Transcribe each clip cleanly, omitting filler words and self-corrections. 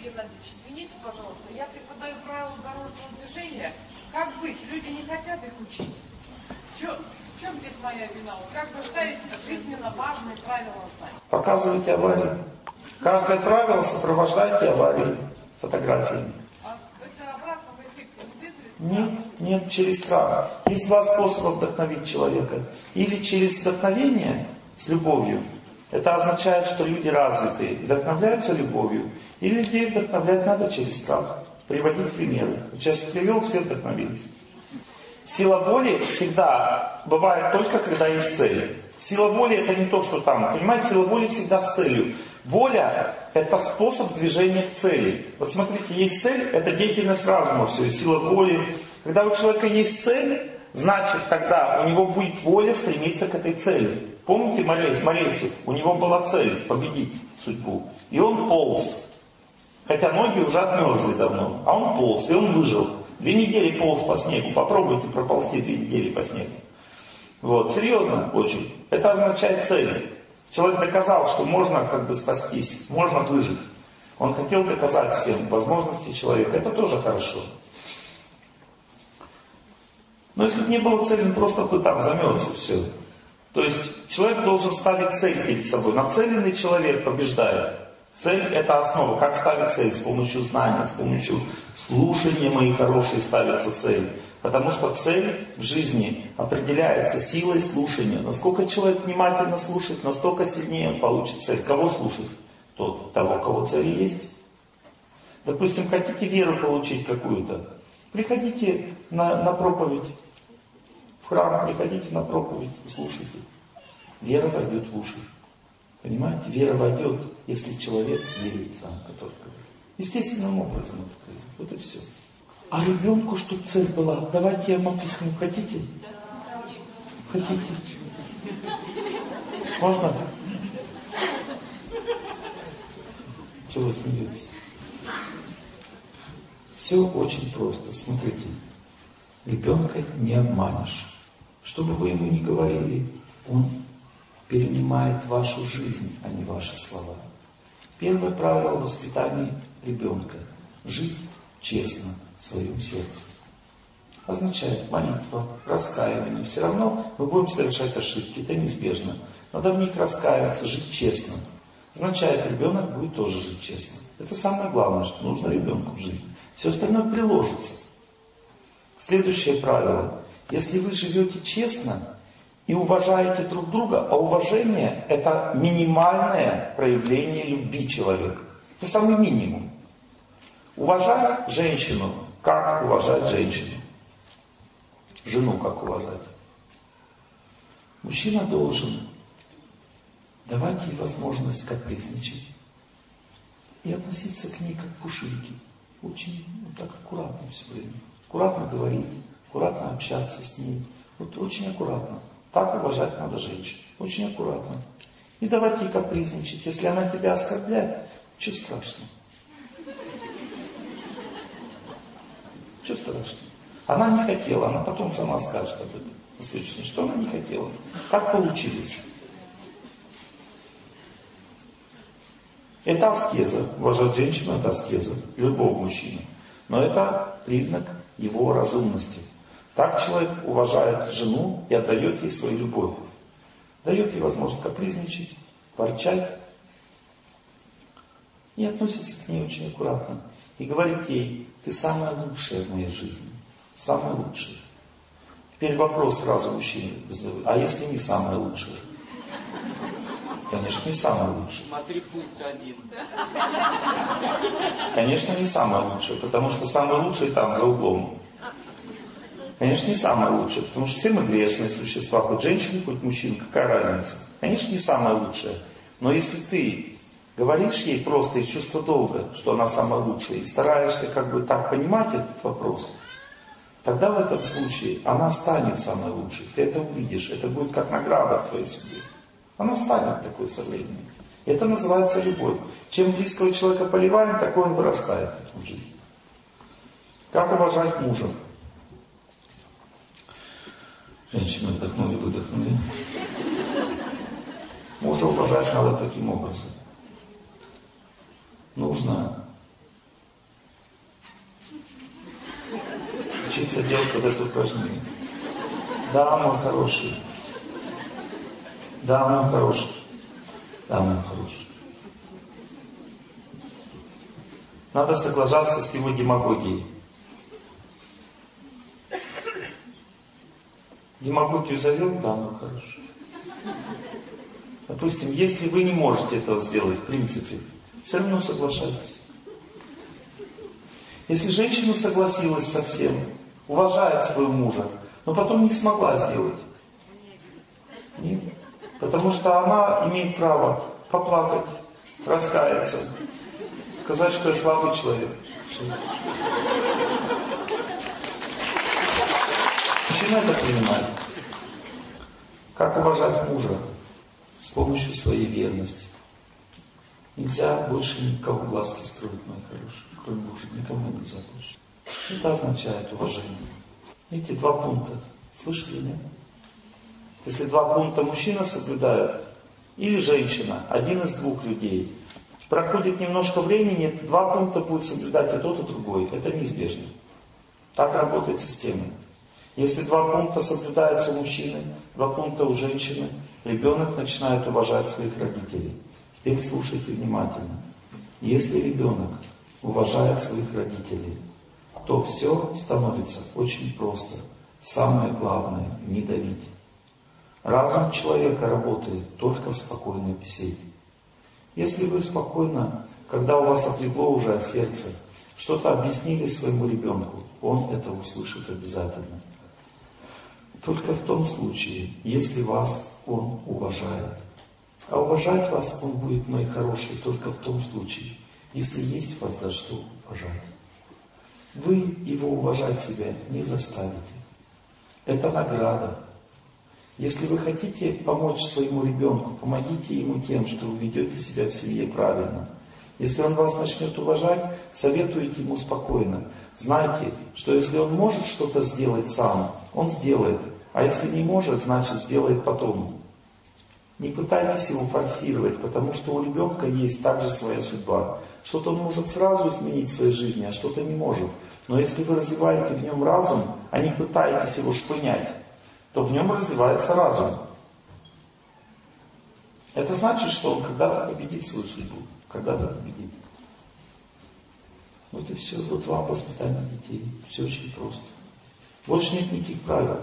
Геннадьевич, извините, пожалуйста, я преподаю правила дорожного движения. Как быть? Люди не хотят их учить. В чем здесь моя вина? Как заставить жизненно важные правила знать? Показывайте аварии. Каждое правило сопровождайте аварии фотографиями. А это обратного эффекта не вызовет? Нет, через страх. Есть два способа вдохновить человека. Или через вдохновение с любовью. Это означает, что люди развитые, вдохновляются любовью. Или людей вдохновлять надо через страх. Приводить примеры. Сейчас привел, все вдохновились. Сила воли всегда бывает только, когда есть цель. Сила воли это не то, что там. Понимаете, сила воли всегда с целью. Воля это способ движения к цели. Вот смотрите, есть цель, это деятельность разума, все, сила воли. Когда у человека есть цель, значит тогда у него будет воля стремиться к этой цели. Помните Моресев? У него была цель победить судьбу. И он полз. Хотя ноги уже отмерзли давно. А он полз, и он выжил. 2 недели полз по снегу. Попробуйте проползти 2 недели по снегу. Вот, серьезно очень. Это означает цель. Человек доказал, что можно как бы спастись, можно выжить. Он хотел доказать всем возможности человека. Это тоже хорошо. Но если бы не было цели, он просто бы там замерз и все. То есть человек должен ставить цель перед собой. Нацеленный человек побеждает. Цель это основа. Как ставить цель? С помощью знания, с помощью слушания, мои хорошие, ставится цель. Потому что цель в жизни определяется силой слушания. Насколько человек внимательно слушает, настолько сильнее он получит цель. Кого слушает? Того, кого цель есть. Допустим, хотите веру получить какую-то? Приходите на проповедь. В храм приходите на проповедь и слушайте. Вера войдет в уши. Понимаете? Вера войдет, если человек верит сам, который говорит. Естественным образом это происходит. Вот и все. А ребенку, чтобы цель была, давайте я вам объясню. Хотите? Хотите? Можно? Чего вы смеетесь? Все очень просто. Смотрите. Ребенка не обманешь. Что бы вы ему ни говорили, он перенимает вашу жизнь, а не ваши слова. Первое правило воспитания ребенка. Жить честно в своем сердце. Означает молитва, раскаивание. Все равно мы будем совершать ошибки, это неизбежно. Надо в них раскаиваться, жить честно. Означает, ребенок будет тоже жить честно. Это самое главное, что нужно ребенку в жизни. Все остальное приложится. Следующее правило. Если вы живете честно и уважаете друг друга, а уважение это минимальное проявление любви человека. Это самый минимум. Уважать женщину, как уважать женщину. Жену как уважать. Мужчина должен давать ей возможность капризничать и относиться к ней как к пушинке. Очень так аккуратно все время. Аккуратно говорить, аккуратно общаться с ней. Вот очень аккуратно. Так уважать надо женщину. Очень аккуратно. И давать ей капризничать. Если она тебя оскорбляет, ничего страшного. Ничего страшного. Она не хотела, она потом сама скажет об этом. Что она не хотела. Так получилось. Это аскеза. Уважать женщину это аскеза. Любого мужчины. Но это признак его разумности. Так человек уважает жену и отдает ей свою любовь. Дает ей возможность капризничать, ворчать. И относится к ней очень аккуратно. И говорит ей, ты самая лучшая в моей жизни. Самая лучшая. Теперь вопрос сразу мужчине задают. А если не самая лучшая? Конечно, не самая лучшая. Смотри, пункт 1. Конечно, не самая лучшая, потому что самая лучшая там, за углом. Конечно, не самая лучшая, потому что все мы грешные существа, хоть женщина, хоть мужчина, какая разница. Конечно, не самая лучшая. Но если ты говоришь ей просто из чувства долга, что она самая лучшая, и стараешься как бы так понимать этот вопрос, тогда в этом случае она станет самой лучшей. Ты это увидишь, это будет как награда в твоей судьбе. Она станет такой со временем. Это называется любовь. Чем близкого человека поливаем, такой он вырастает в жизни. Как уважать мужа? Женщины вдохнули, выдохнули. Мужа уважать надо таким образом. Нужно учиться делать вот это упражнение. Да, мой хороший. Да, мой хороший. Да, мой хороший. Надо соглашаться с его демагогией. Демагогию завел? Да, мой хороший. Допустим, если вы не можете этого сделать, в принципе, все равно соглашайтесь. Если женщина согласилась со всем, уважает своего мужа, но потом не смогла сделать. Нет. Потому что она имеет право поплакать, раскаяться, сказать, что я слабый человек. Мужчина это принимает. Как уважать мужа? С помощью своей верности. Нельзя больше никого глазки строить, мои хорошие, кроме мужа. Никому нельзя больше. Это означает уважение. Эти 2 пункта. Слышали, нет? Если 2 пункта мужчина соблюдает, или женщина, один из 2 людей, проходит немножко времени, 2 пункта будет соблюдать и тот, и другой. Это неизбежно. Так работает система. Если 2 пункта соблюдаются у мужчины, 2 пункта у женщины, ребенок начинает уважать своих родителей. Теперь слушайте внимательно. Если ребенок уважает своих родителей, то все становится очень просто. Самое главное – не давить. Разум человека работает только в спокойной беседе. Если вы спокойно, когда у вас отлегло уже сердце, что-то объяснили своему ребенку, он это услышит обязательно. Только в том случае, если вас он уважает. А уважать вас он будет, мои хорошие, только в том случае, если есть вас за что уважать. Вы его уважать себя не заставите. Это награда. Если вы хотите помочь своему ребенку, помогите ему тем, что вы ведете себя в семье правильно. Если он вас начнет уважать, советуйте ему спокойно. Знайте, что если он может что-то сделать сам, он сделает. А если не может, значит сделает потом. Не пытайтесь его форсировать, потому что у ребенка есть также своя судьба. Что-то он может сразу изменить в своей жизни, а что-то не может. Но если вы развиваете в нем разум, а не пытаетесь его шпынять, то в нем развивается разум. Это значит, что он когда-то победит свою судьбу. Когда-то победит. Вот и все. Вот вам воспитание детей. Все очень просто. Больше нет никаких правил.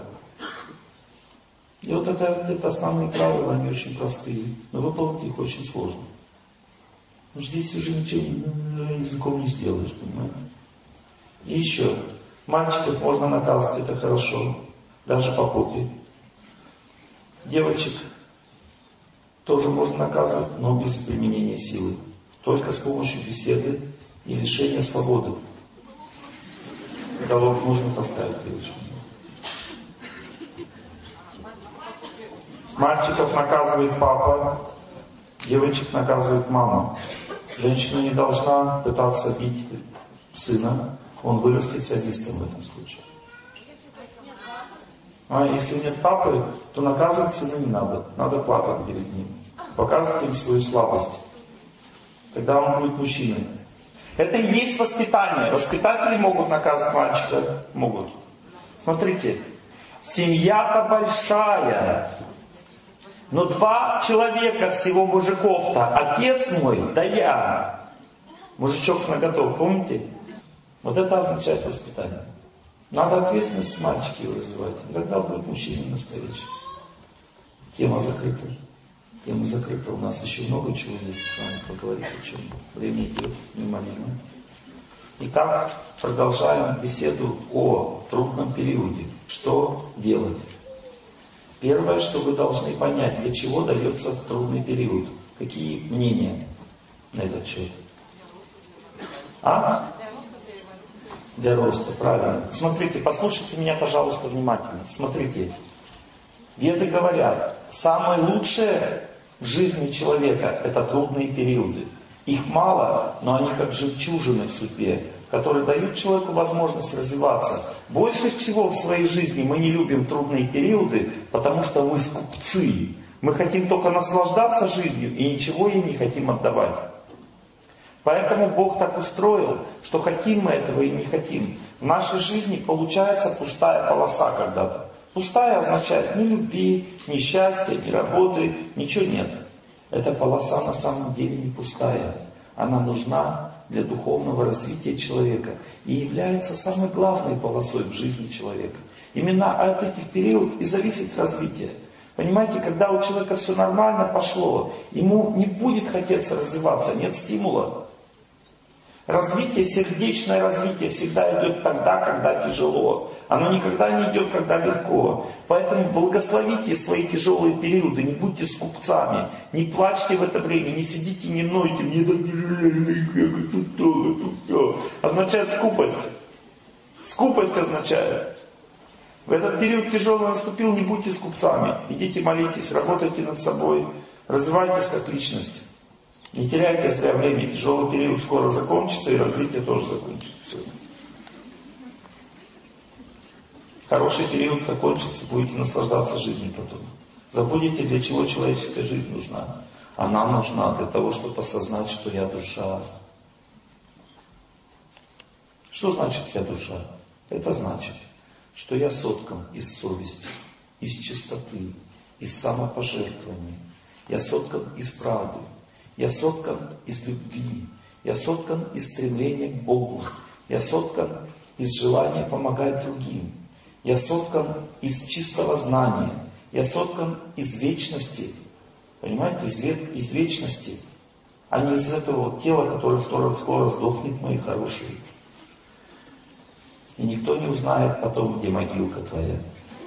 И вот это основные правила, они очень простые. Но выполнить их очень сложно. Но здесь уже ничего языком не сделаешь, понимаете? И еще. Мальчиков можно наказывать, это хорошо. Даже по попе. Девочек тоже можно наказывать, но без применения силы. Только с помощью беседы и лишения свободы. Голову нужно поставить девочку. Мальчиков наказывает папа, девочек наказывает мама. Женщина не должна пытаться бить сына, он вырастет садистом в этом случае. А если нет папы, то наказывать сына не надо. Надо плакать перед ним. Показывать им свою слабость. Тогда он будет мужчиной. Это и есть воспитание. Воспитатели могут наказывать мальчика. Могут. Смотрите. Семья-то большая. Но 2 человека всего мужиков-то. Отец мой, да я. Мужичок с наготов, помните? Вот это означает воспитание. Надо ответственность мальчики развивать. Тогда будет мужчина настоящий. Тема закрыта. Тема закрыта. У нас еще много чего есть с вами поговорить о чем. Время идет мимо-мимо. Итак, продолжаем беседу о трудном периоде. Что делать? Первое, что вы должны понять, для чего дается трудный период. Какие мнения на этот счет? Для роста, правильно. Смотрите, послушайте меня, пожалуйста, внимательно. Смотрите. Веды говорят, самое лучшее в жизни человека – это трудные периоды. Их мало, но они как жемчужины в судьбе, которые дают человеку возможность развиваться. Больше всего в своей жизни мы не любим трудные периоды, потому что мы скупцы. Мы хотим только наслаждаться жизнью и ничего ей не хотим отдавать. Поэтому Бог так устроил, что хотим мы этого и не хотим. В нашей жизни получается пустая полоса когда-то. Пустая означает ни любви, ни счастья, ни работы, ничего нет. Эта полоса на самом деле не пустая. Она нужна для духовного развития человека и является самой главной полосой в жизни человека. Именно от этих периодов и зависит развитие. Понимаете, когда у человека все нормально пошло, ему не будет хотеться развиваться, нет стимула. Развитие, сердечное развитие всегда идет тогда, когда тяжело. Оно никогда не идет, когда легко. Поэтому благословите свои тяжелые периоды, не будьте скупцами, не плачьте в это время, не сидите, не нойте, мне так тяжело, тут то, тут все. Означает скупость. Скупость означает. В этот период тяжелый наступил, не будьте скупцами. Идите молитесь, работайте над собой, развивайтесь как личность. Не теряйте зря время, тяжелый период скоро закончится, и развитие тоже закончится. Все. Хороший период закончится, будете наслаждаться жизнью потом. Забудете, для чего человеческая жизнь нужна. Она нужна для того, чтобы осознать, что я душа. Что значит я душа? Это значит, что я соткан из совести, из чистоты, из самопожертвования. Я соткан из правды. Я соткан из любви. Я соткан из стремления к Богу. Я соткан из желания помогать другим. Я соткан из чистого знания. Я соткан из вечности. Понимаете, из вечности. А не из этого тела, которое скоро сдохнет, мои хорошие. И никто не узнает потом, где могилка твоя.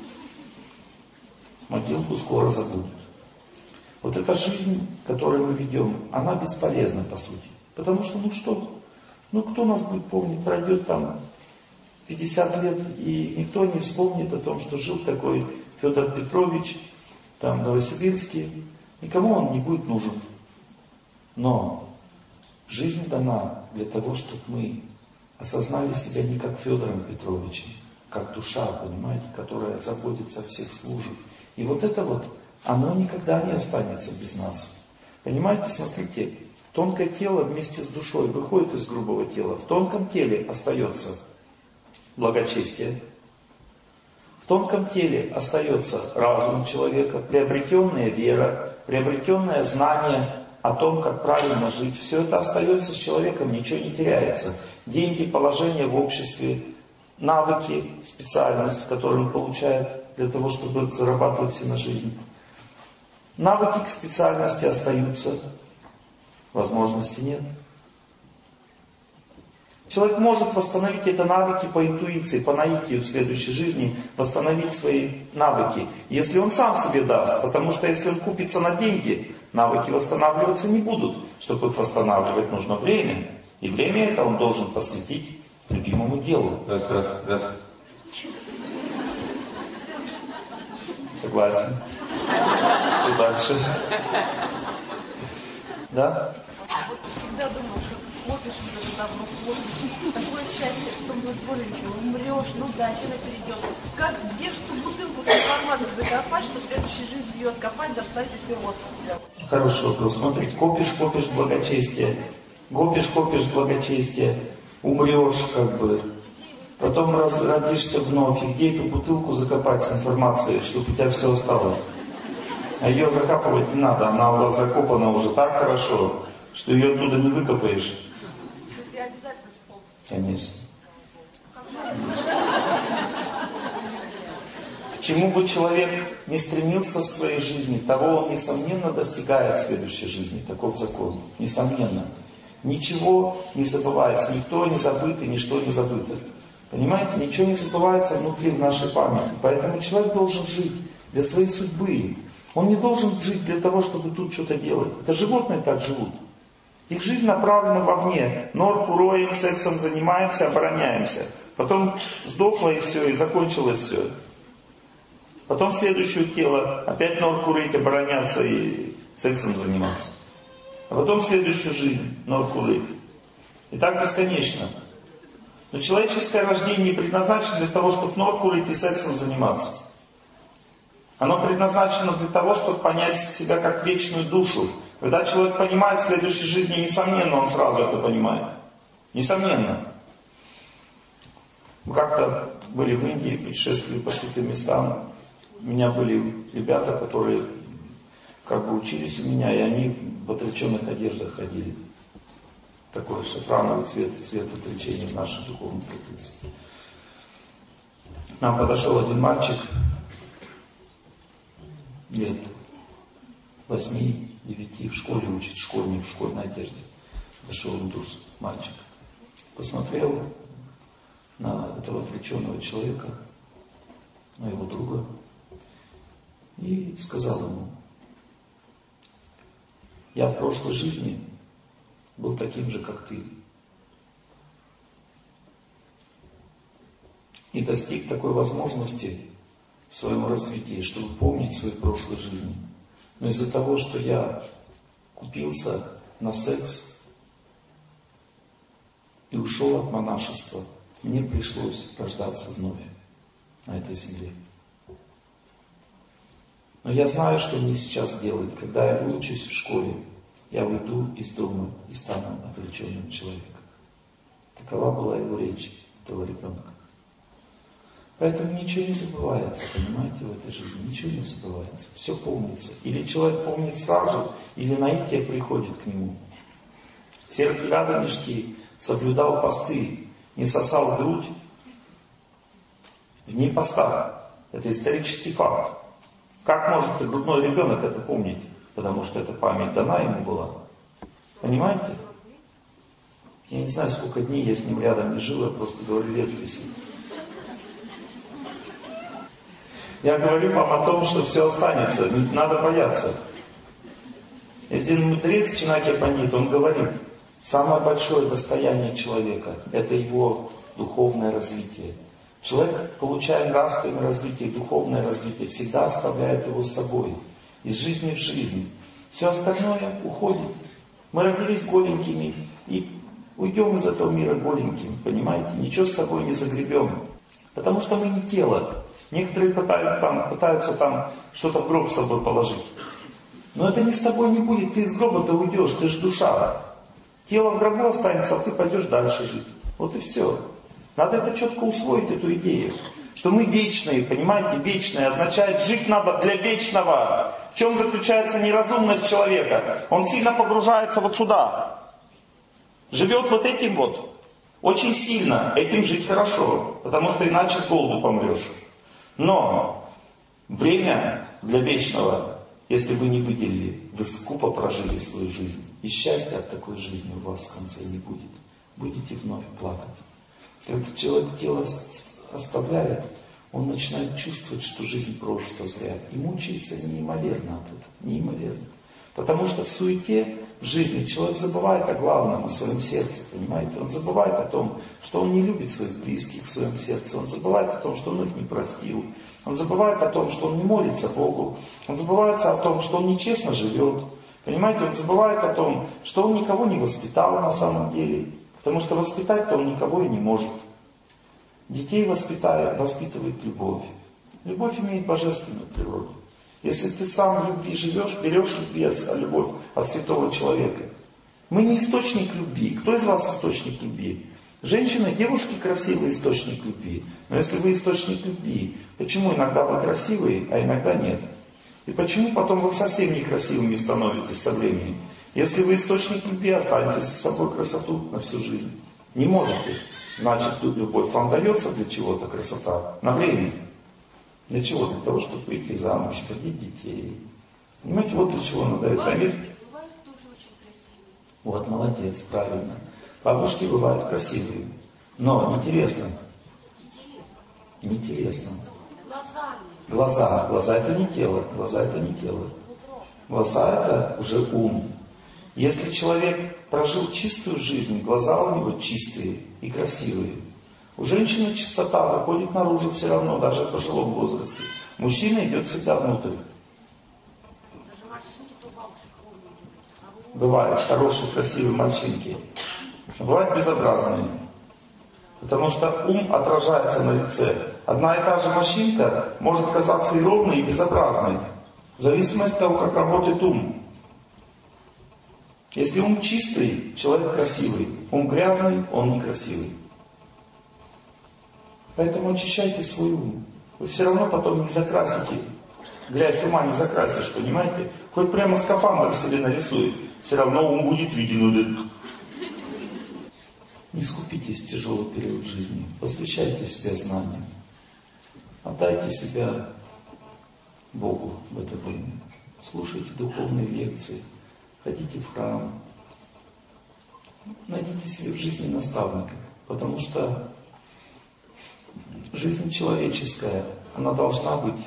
Могилку скоро забудут. Вот эта жизнь, которую мы ведем, она бесполезна по сути. Потому что, кто нас будет помнить? Пройдет там 50 лет, и никто не вспомнит о том, что жил такой Федор Петрович, там в Новосибирске. Никому он не будет нужен. Но жизнь дана для того, чтобы мы осознали себя не как Федором Петровичем, как душа, понимаете, которая заботится о всех, служит. И вот это вот, оно никогда не останется без нас. Понимаете, смотрите, тонкое тело вместе с душой выходит из грубого тела. В тонком теле остается благочестие. В тонком теле остается разум человека, приобретенная вера, приобретенное знание о том, как правильно жить. Все это остается с человеком, ничего не теряется. Деньги, положение в обществе, навыки, специальность, которую он получает для того, чтобы зарабатывать себе на жизнь. Навыки к специальности остаются, возможности нет. Человек может восстановить эти навыки по интуиции, по наитию в следующей жизни, восстановить свои навыки, если он сам себе даст. Потому что если он купится на деньги, навыки восстанавливаться не будут. Чтобы их восстанавливать, нужно время. И время это он должен посвятить любимому делу. Раз. Согласен. И дальше. Да? Всегда думал, что копишь вот это добро, копишь. Такое счастье, потом будет боленький, умрешь, ну да, что-то перейдет. Где же ту бутылку с информацией закопать, что в следующей жизни ее откопать, достать и все вот. Хороший вопрос. Смотрите, копишь благочестие. Копишь благочестие. Умрешь как бы. Потом родишься вновь. И где эту бутылку закопать с информацией, чтобы у тебя все осталось? А ее закапывать не надо. Она у вас закопана уже так хорошо, что ее оттуда не выкопаешь. Конечно. К чему бы человек не стремился в своей жизни, того он, несомненно, достигает в следующей жизни. Таков закон. Несомненно. Ничего не забывается. Никто не забыт и ничто не забыто. Понимаете? Ничего не забывается внутри в нашей памяти. Поэтому человек должен жить для своей судьбы. Он не должен жить для того, чтобы тут что-то делать. Это животные так живут. Их жизнь направлена вовне. Норку роем, сексом занимаемся, обороняемся. Потом сдохло и все, и закончилось все. Потом следующее тело, опять норку рыть, обороняться и сексом заниматься. А потом следующую жизнь, норку рыть. И так бесконечно. Но человеческое рождение не предназначено для того, чтобы норку рыть и сексом заниматься. Оно предназначено для того, чтобы понять себя как вечную душу. Когда человек понимает в следующей жизни, несомненно, он сразу это понимает. Несомненно. Мы как-то были в Индии, путешествовали по святым местам. У меня были ребята, которые как бы учились у меня, и они в отреченных одеждах ходили. Такой шафрановый цвет отречения в нашей духовной традиции. К нам подошел один мальчик, лет 8-9, в школе учит, школьник в школьной одежде. Подошел индус, мальчик. Посмотрел на этого отреченного человека, на его друга, и сказал ему: я в прошлой жизни был таким же, как ты. И достиг такой возможности в своем развитии, чтобы помнить свои прошлые жизни. Но из-за того, что я купился на секс и ушел от монашества, мне пришлось рождаться вновь на этой земле. Но я знаю, что мне сейчас делать. Когда я выучусь в школе, я уйду из дома и стану отреченным человеком. Такова была его речь, этого ребенка. Поэтому ничего не забывается, понимаете, в этой жизни. Ничего не забывается. Все помнится. Или человек помнит сразу, или наитие приходит к нему. Сергий Радонежский соблюдал посты, не сосал грудь в дни поста. Это исторический факт. Как может грудной ребенок это помнить? Потому что эта память дана ему была. Понимаете? Я не знаю, сколько дней я с ним рядом не жил, я просто говорю летописи. Я говорю вам о том, что все останется, не надо бояться. Есть один мудрец, Чинакья Пандит, он говорит, самое большое достояние человека – это его духовное развитие. Человек, получая нравственное развитие, духовное развитие, всегда оставляет его с собой. Из жизни в жизнь. Все остальное уходит. Мы родились голенькими и уйдем из этого мира голенькими, понимаете? Ничего с собой не загребем. Потому что мы не тело. Некоторые пытаются там что-то в гроб с собой положить. Но это не с тобой не будет. Ты из гроба-то уйдешь, ты же душа. Тело в гробу останется, а ты пойдешь дальше жить. Вот и все. Надо это четко усвоить, эту идею. Что мы вечные, понимаете, вечные означает, жить надо для вечного. В чем заключается неразумность человека? Он сильно погружается вот сюда. Живет вот этим вот. Очень сильно. Этим жить хорошо. Потому что иначе с голоду помрешь. Но время для вечного, если вы не выделили, вы скупо прожили свою жизнь. И счастья от такой жизни у вас в конце не будет. Будете вновь плакать. Когда человек тело оставляет, он начинает чувствовать, что жизнь прожита зря. И мучается неимоверно от этого. Неимоверно. Потому что в суете в жизни человек забывает о главном, о своем сердце, понимаете? Он забывает о том, что он не любит своих близких в своем сердце. Он забывает о том, что он их не простил. Он забывает о том, что он не молится Богу. Он забывает о том, что он нечестно живет. Понимаете? Он забывает о том, что он никого не воспитал на самом деле. Потому что воспитать-то он никого и не может. Детей воспитывает любовь. Любовь имеет божественную природу. Если ты сам в любви живешь, берешь любовь от святого человека. Мы не источник любви. Кто из вас источник любви? Женщины, девушки красивые источник любви. Но если вы источник любви, почему иногда вы красивые, а иногда нет? И почему потом вы совсем некрасивыми становитесь со временем? Если вы источник любви, останетесь с собой красоту на всю жизнь. Не можете. Значит, любовь вам дается для чего-то, красота. На время. Для чего? Для того, чтобы выйти замуж, родить детей. Понимаете, вот для чего она дается. Вот, молодец, правильно. Бабушки бывают красивые. Но интересно. Интересно. Глаза. Глаза это не тело. Глаза это не тело. Глаза это уже ум. Если человек прожил чистую жизнь, глаза у него чистые и красивые. У женщины чистота выходит наружу все равно, даже в пожилом возрасте. Мужчина идет всегда внутрь. Бывают хорошие, красивые мальчинки. Бывают безобразные. Потому что ум отражается на лице. Одна и та же морщинка может казаться и ровной, и безобразной. В зависимости от того, как работает ум. Если ум чистый, человек красивый. Ум грязный, он некрасивый. Поэтому очищайте свой ум. Вы все равно потом не закрасите. Грязь ума не закрасишь, понимаете? Хоть прямо скафандр себе нарисует. Все равно ум будет виден. Не скупитесь в тяжелый период жизни. Посвящайте себя знаниям. Отдайте себя Богу в это время. Слушайте духовные лекции. Ходите в храм. Найдите себе в жизни наставника. Потому что жизнь человеческая, она должна быть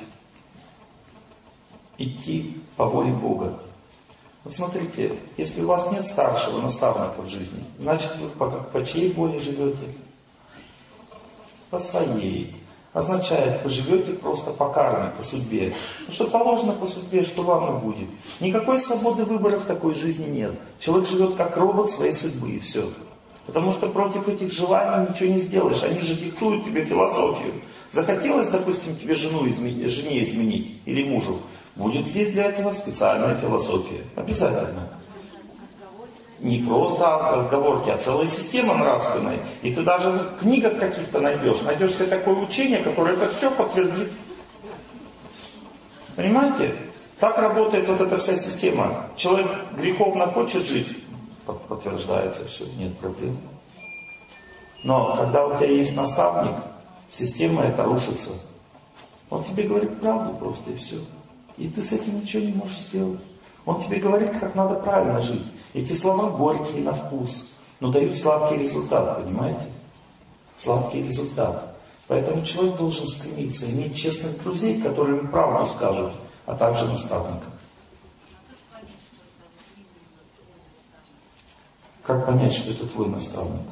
идти по воле Бога. Вот смотрите, если у вас нет старшего наставника в жизни, значит вы по чьей воле живете? По своей. Означает, вы живете просто по карме, по судьбе. Ну, что положено по судьбе, что вам и будет. Никакой свободы выбора в такой жизни нет. Человек живет как робот своей судьбы, и все. Потому что против этих желаний ничего не сделаешь. Они же диктуют тебе философию. Захотелось, допустим, тебе жене изменить или мужу. Будет здесь для этого специальная философия. Обязательно. Не просто отговорки, а целая система нравственная. И ты даже в книгах каких-то найдешь. Найдешь себе такое учение, которое это все подтвердит. Понимаете? Так работает вот эта вся система. Человек греховно хочет жить, подтверждается все, нет проблем. Но когда у тебя есть наставник, система эта рушится. Он тебе говорит правду просто и все. И ты с этим ничего не можешь сделать. Он тебе говорит, как надо правильно жить. Эти слова горькие на вкус, но дают сладкий результат, понимаете? Сладкий результат. Поэтому человек должен стремиться иметь честных друзей, которые ему правду скажут, а также наставников. Как понять, что это твой наставник?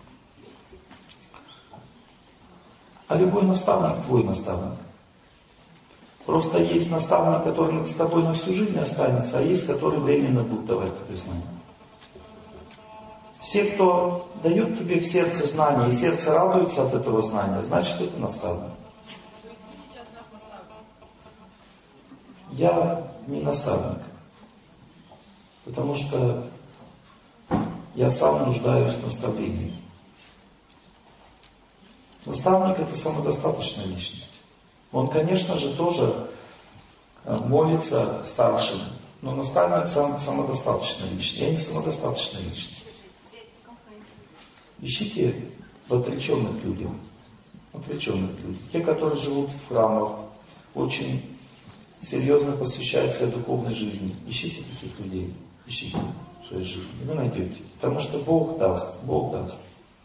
А любой наставник твой наставник. Просто есть наставник, который с тобой на всю жизнь останется, а есть, который временно будет давать тебе знания. Все, кто дает тебе в сердце знания, и сердце радуется от этого знания, значит, это наставник. Я не наставник, потому что я сам нуждаюсь в наставлении. Наставник — это самодостаточная личность. Он, конечно же, тоже молится старшим, но наставник самодостаточная личность. Я не самодостаточная личность. Ищите в отреченных людях. Те, которые живут в храмах, очень серьезно посвящают себя духовной жизни. Ищите таких людей. Ищите в своей жизни. Вы найдете. Потому что Бог даст. Бог даст.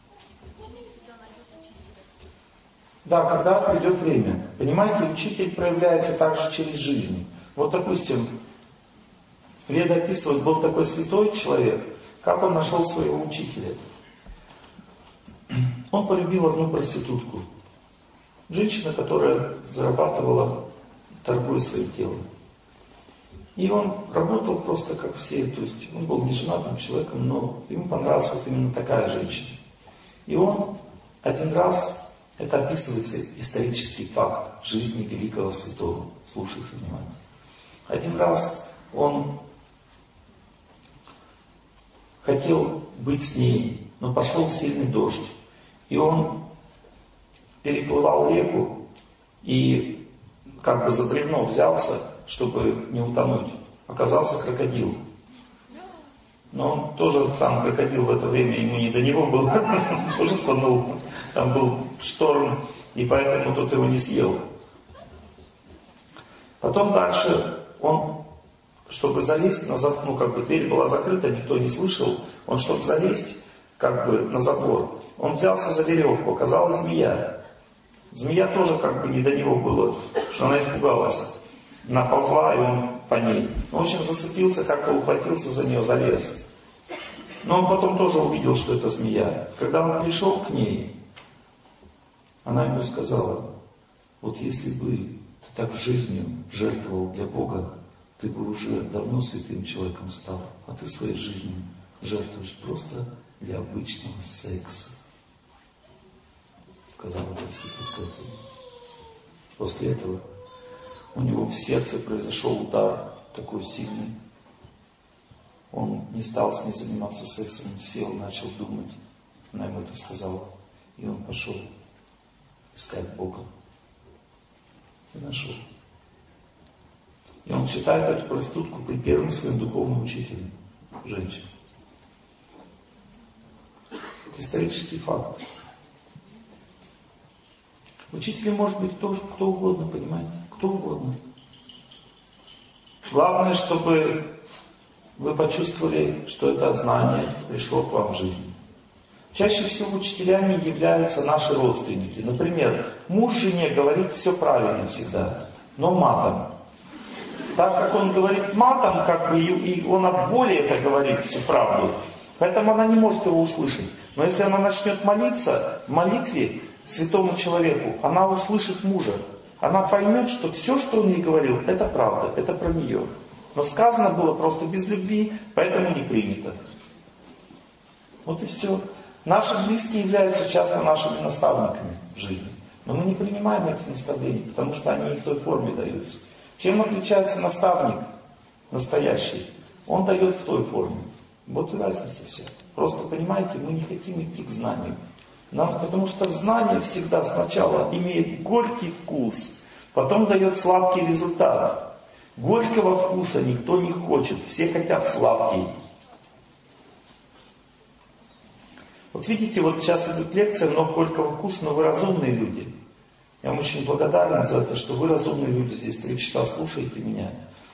Да, когда придет время. Понимаете, учитель проявляется также через жизнь. Вот, допустим, Веда описывает, был такой святой человек, как он нашел своего учителя. Он полюбил одну проститутку. Женщина, которая зарабатывала, торгуя своим телом. И он работал просто как все. То есть он был не женатым человеком, но ему понравилась вот именно такая женщина. И он один раз... Это описывается исторический факт жизни великого святого. Слушайте внимательно. Один раз он хотел быть с ней, но пошел сильный дождь. И он переплывал реку и как бы за бревно взялся, чтобы не утонуть. Оказался крокодил. Но он тоже сам крокодил в это время, ему не до него было, тоже тонул. Там был шторм, и поэтому тот его не съел. Потом дальше он, чтобы залезть назад, дверь была закрыта, никто не слышал, он, чтобы залезть на забор, он взялся за веревку, оказалась змея. Змея тоже не до него было, что она испугалась. Она ползла, и он по ней. В общем, зацепился, как-то ухватился за нее, залез. Но он потом тоже увидел, что это змея. Когда он пришел к ней, она ему сказала, вот если бы ты так жизнью жертвовал для Бога, ты бы уже давно святым человеком стал. А ты своей жизнью жертвуешь просто для обычного секса. сказал простите. После этого у него в сердце произошел удар такой сильный. Он не стал с ней заниматься сексом, он сел, начал думать. Она ему это сказала. И он пошел искать Бога. И нашел. И он читает эту проститутку при первом своем духовном учителе, женщине. Это исторический факт. Учителем может быть кто угодно, понимаете? Кто угодно. Главное, чтобы вы почувствовали, что это знание пришло к вам в жизнь. Чаще всего учителями являются наши родственники. Например, муж жене говорит все правильно всегда, но матом. Так как он говорит матом, как бы, и он от боли это говорит, всю правду, поэтому она не может его услышать. Но если она начнет молиться в молитве святому человеку, она услышит мужа. Она поймет, что все, что он ей говорил, это правда, это про нее. Но сказано было просто без любви, поэтому не принято. Вот и все. Наши близкие являются часто нашими наставниками в жизни. Но мы не принимаем этих наставлений, потому что они не в той форме даются. Чем отличается наставник настоящий? Он дает в той форме. Вот и разница вся. Просто понимаете, мы не хотим идти к знанию. Потому что знание всегда сначала имеет горький вкус, потом дает сладкий результат. Горького вкуса никто не хочет, все хотят сладкий. Вот видите, вот сейчас идет лекция, много горького вкуса, но вы разумные люди. Я вам очень благодарен за это, что вы разумные люди, здесь 3 часа слушаете меня.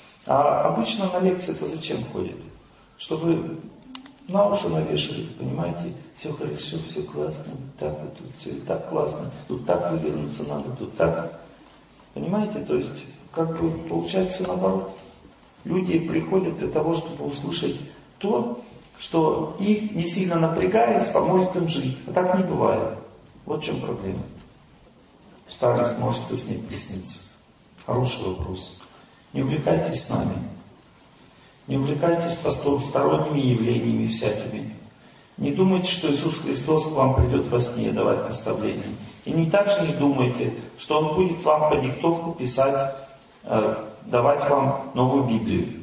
А обычно на лекции это зачем ходят? Чтобы на уши навешали, понимаете? Все хорошо, все классно, так вот тут все и так классно, тут так вывернуться надо, тут так. Понимаете? То есть, как бы получается наоборот. Люди приходят для того, чтобы услышать то, что их, не сильно напрягаясь, поможет им жить. А так не бывает. Вот в чем проблема. Старость может и снить присниться. Хороший вопрос. Не увлекайтесь с нами. Не увлекайтесь посторонними явлениями всякими. Не думайте, что Иисус Христос к вам придет во сне давать наставления. И не так же не думайте, что Он будет вам по диктовку писать, давать вам новую Библию.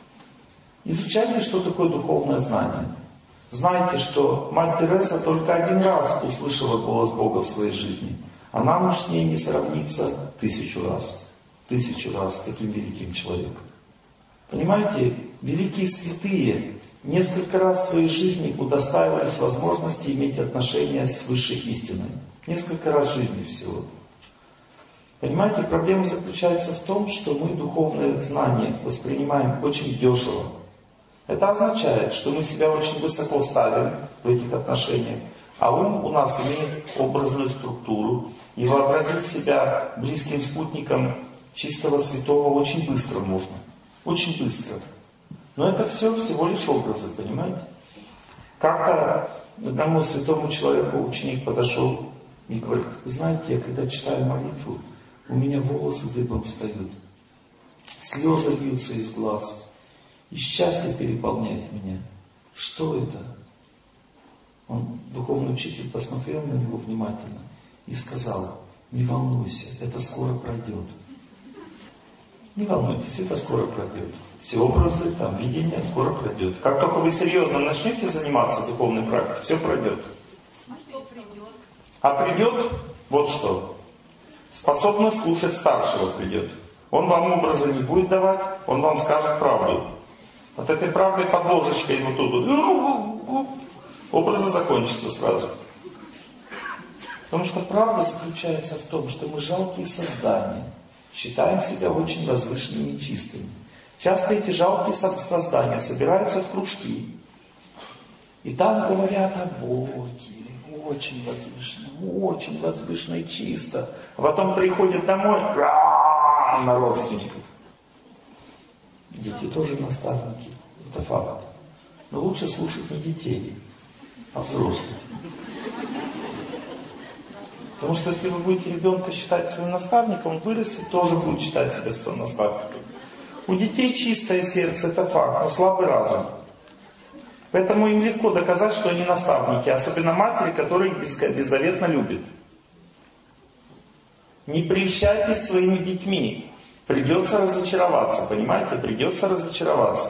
Изучайте, что такое духовное знание. Знайте, что Мать Тереза только 1 раз услышала голос Бога в своей жизни. А нам уж с ней не сравнится 1000 раз. 1000 раз с таким великим человеком. Понимаете, великие святые несколько раз в своей жизни удостаивались возможности иметь отношения с высшей истиной. Несколько раз в жизни всего. Понимаете, проблема заключается в том, что мы духовное знание воспринимаем очень дешево. Это означает, что мы себя очень высоко ставим в этих отношениях, а ум у нас имеет образную структуру, и вообразить себя близким спутником чистого святого очень быстро можно. Очень быстро. Но это все всего лишь образы, понимаете? Как-то одному святому человеку ученик подошел и говорит: знаете, я когда читаю молитву, у меня волосы дыбом встают, слезы льются из глаз, и счастье переполняет меня. Что это? Он, духовный учитель, посмотрел на него внимательно и сказал: не волнуйся, это скоро пройдет. Не волнуйтесь, это скоро пройдет. Все образы, там, видение скоро пройдет. Как только вы серьезно начнете заниматься духовной практикой, все пройдет. А придет вот что. Способность слушать старшего придет. Он вам образы не будет давать, он вам скажет правду. Вот этой правдой под ложечкой вот тут образы закончатся сразу. Потому что правда заключается в том, что мы жалкие создания, считаем себя очень возвышенными и чистыми. Часто эти жалкие создания собираются в кружки. И там говорят о Боге, очень возвышенно и чисто. А потом приходят домой на родственников. Дети тоже наставники, это факт. Но лучше слушать не детей, а взрослых. Потому что если вы будете ребенка считать своим наставником, он вырастет, тоже будет считать себя своим наставником. У детей чистое сердце, это факт, но слабый разум. Поэтому им легко доказать, что они наставники, особенно матери, которые их беззаветно любят. Не прельщайтесь своими детьми. Придется разочароваться, понимаете? Придется разочароваться.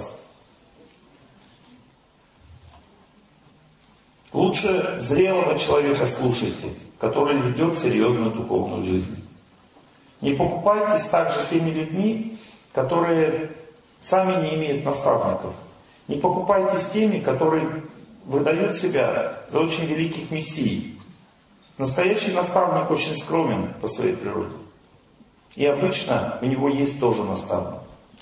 Лучше зрелого человека слушайте, который ведет серьезную духовную жизнь. Не покупайтесь также теми людьми, которые сами не имеют наставников. Не покупайтесь теми, которые выдают себя за очень великих мессий. Настоящий наставник очень скромен по своей природе. И обычно у него есть тоже наставник.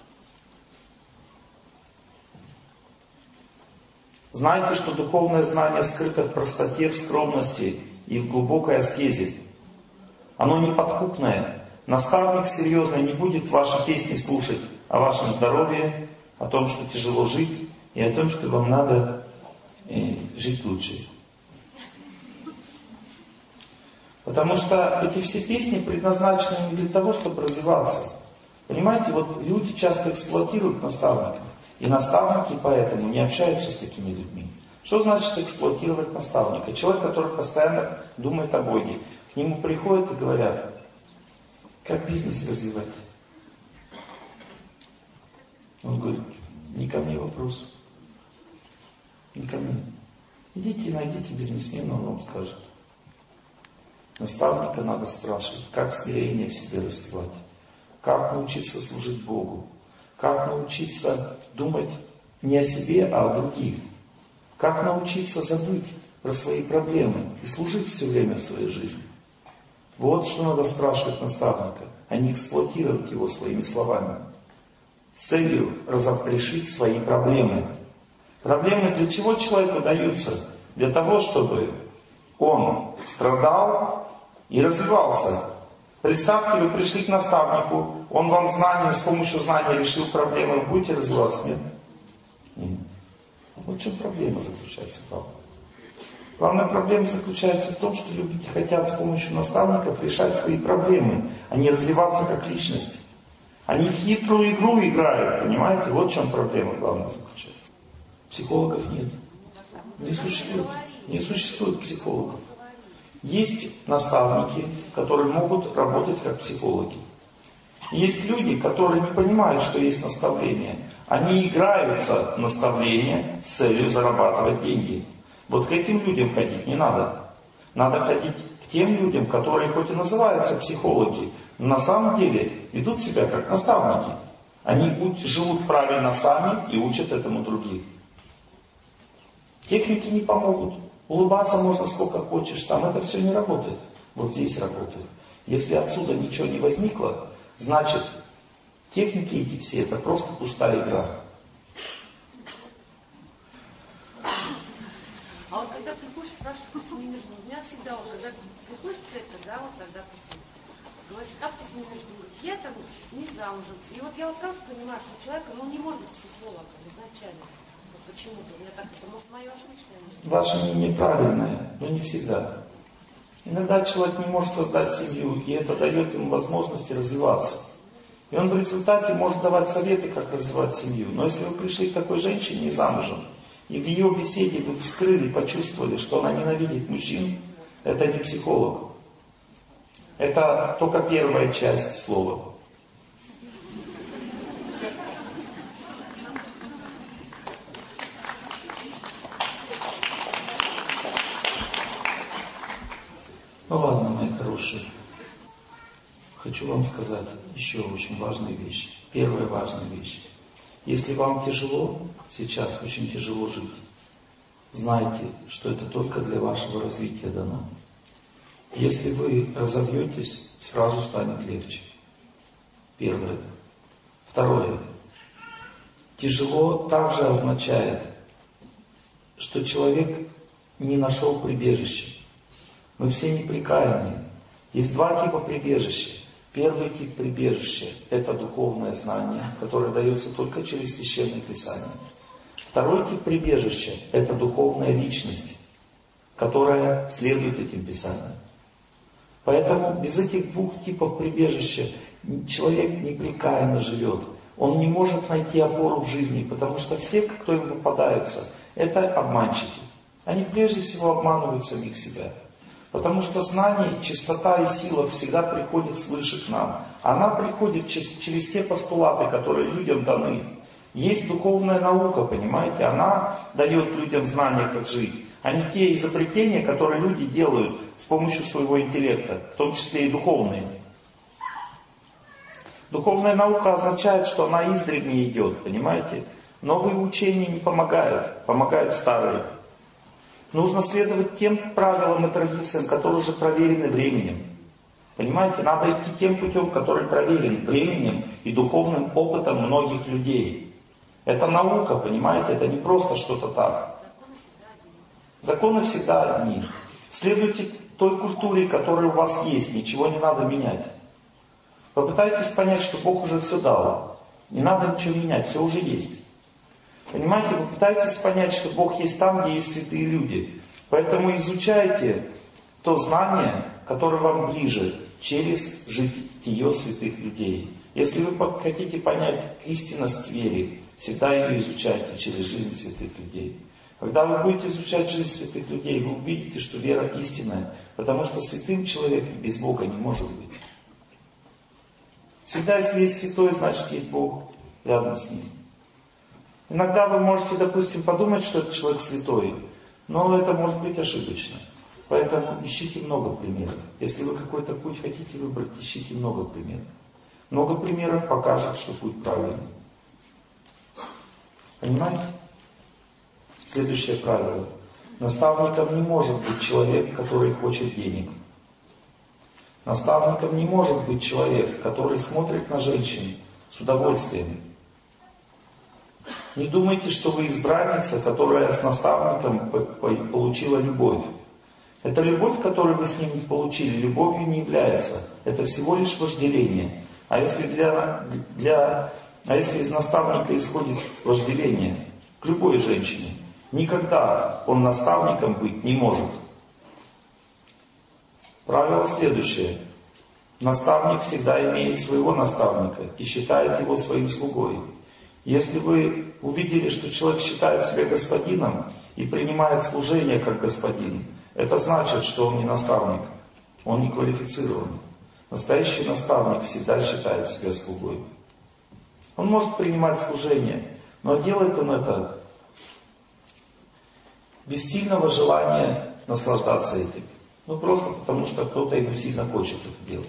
Знайте, что духовное знание скрыто в простоте, в скромности и в глубокой аскезе. Оно неподкупное. Наставник серьезный не будет ваши песни слушать о вашем здоровье, о том, что тяжело жить, и о том, что вам надо жить лучше. Потому что эти все песни предназначены не для того, чтобы развиваться. Понимаете, вот люди часто эксплуатируют наставников. И наставники поэтому не общаются с такими людьми. Что значит эксплуатировать наставника? Человек, который постоянно думает о Боге. К нему приходят и говорят, как бизнес развивать? Он говорит, не ко мне вопрос. Не ко мне. Идите найдите бизнесмена, он вам скажет. Наставника надо спрашивать, как смирение в себе развивать, как научиться служить Богу, как научиться думать не о себе, а о других, как научиться забыть про свои проблемы и служить все время в своей жизни. Вот что надо спрашивать наставника, а не эксплуатировать его своими словами, с целью разрешить свои проблемы. Проблемы для чего человеку даются? Для того, чтобы он страдал и развивался. Представьте, вы пришли к наставнику, он вам знания, с помощью знания решил проблемы, вы будете развиваться? Нет? Нет. Вот в чем проблема заключается, правда? Главная проблема заключается в том, что люди хотят с помощью наставников решать свои проблемы, а не развиваться как личность. Они в хитрую игру играют, понимаете? Вот в чем проблема главная заключается. Психологов нет. Не существует. Не существует психологов. Есть наставники, которые могут работать как психологи. Есть люди, которые не понимают, что есть наставление. Они играются в наставление с целью зарабатывать деньги. Вот к этим людям ходить не надо. Надо ходить к тем людям, которые хоть и называются психологи, но на самом деле ведут себя как наставники. Они живут правильно сами и учат этому других. Техники не помогут. Улыбаться можно сколько хочешь, там это все не работает. Вот здесь работает. Если отсюда ничего не возникло, значит, техники эти все, это просто пустая игра. А вот когда приходишь, спрашиваешь, как с ними между, у меня всегда, вот, когда приходишь к церкви, да, вот тогда, допустим, говоришь, как ты с ними между, я там не замужем. И вот я вот сразу понимаю, что человек, ну, не может быть психологом изначально. Вот почему-то, у меня так, это может мое ошибочное мнение. Ваше мнение правильное, но не всегда. Иногда человек не может создать семью, и это дает ему возможности развиваться. И он в результате может давать советы, как развивать семью. Но если вы пришли к такой женщине не замужем, и в ее беседе вы вскрыли, почувствовали, что она ненавидит мужчин, это не психолог. Это только первая часть слова. Ну ладно, мои хорошие. Хочу вам сказать еще очень важную вещь. Первая важная вещь. Если вам тяжело, сейчас очень тяжело жить, знайте, что это только для вашего развития дано. Если вы разовьетесь, сразу станет легче. Первое. Второе. Тяжело также означает, что человек не нашел прибежище. Мы все неприкаянные. Есть два типа прибежища. Первый тип прибежища – это духовное знание, которое дается только через Священное Писание. Второй тип прибежища – это духовная личность, которая следует этим Писаниям. Поэтому без этих двух типов прибежища человек непрекаянно живет. Он не может найти опору в жизни, потому что все, кто им попадаются, это обманщики. Они прежде всего обманывают самих себя. Потому что знание, чистота и сила всегда приходят свыше к нам. Она приходит через те постулаты, которые людям даны. Есть духовная наука, понимаете? Она дает людям знания, как жить. А не те изобретения, которые люди делают с помощью своего интеллекта, в том числе и духовные. Духовная наука означает, что она издревле идет, понимаете? Новые учения не помогают, помогают старые. Нужно следовать тем правилам и традициям, которые уже проверены временем. Понимаете, надо идти тем путем, который проверен временем и духовным опытом многих людей. Это наука, понимаете, это не просто что-то так. Законы всегда одни. Следуйте той культуре, которая у вас есть, ничего не надо менять. Попытайтесь понять, что Бог уже все дал. Не надо ничего менять, все уже есть. Понимаете, вы пытаетесь понять, что Бог есть там, где есть святые люди. Поэтому изучайте то знание, которое вам ближе, через житие святых людей. Если вы хотите понять истинность веры, всегда ее изучайте через жизнь святых людей. Когда вы будете изучать жизнь святых людей, вы увидите, что вера истинная, потому что святым человек без Бога не может быть. Всегда, если есть святой, значит есть Бог рядом с ним. Иногда вы можете, допустим, подумать, что этот человек святой, но это может быть ошибочно. Поэтому ищите много примеров. Если вы какой-то путь хотите выбрать, ищите много примеров. Много примеров покажет, что путь правильный. Понимаете? Следующее правило. Наставником не может быть человек, который хочет денег. Наставником не может быть человек, который смотрит на женщин с удовольствием. Не думайте, что вы избранница, которая с наставником получила любовь. Эта любовь, которую вы с ним не получили, любовью не является. Это всего лишь вожделение. А если из наставника исходит вожделение к любой женщине, никогда он наставником быть не может. Правило следующее. Наставник всегда имеет своего наставника и считает его своим слугой. Если вы увидели, что человек считает себя господином и принимает служение как господин, это значит, что он не наставник, он не квалифицирован. Настоящий наставник всегда считает себя слугой. Он может принимать служение, но делает он это без сильного желания наслаждаться этим. Просто потому, что кто-то ему сильно хочет это делать.